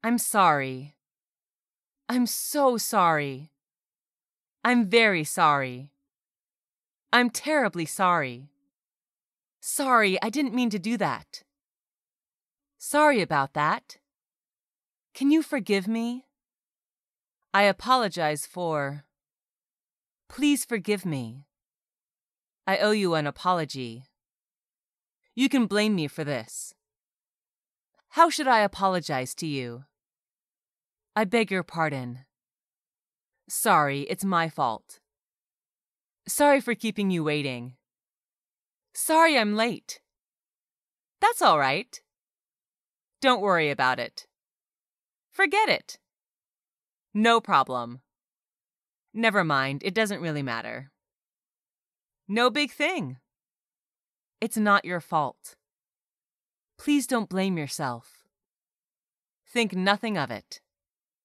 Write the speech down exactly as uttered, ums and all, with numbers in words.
I'm sorry. I'm so sorry. I'm very sorry. I'm terribly sorry. Sorry, I didn't mean to do that. Sorry about that. Can you forgive me? I apologize for. Please forgive me. I owe you an apology. You can blame me for this. How should I apologize to you? I beg your pardon. Sorry, it's my fault. Sorry for keeping you waiting. Sorry I'm late. That's all right. Don't worry about it. Forget it. No problem. Never mind, it doesn't really matter. No big thing. It's not your fault. Please don't blame yourself. Think nothing of it.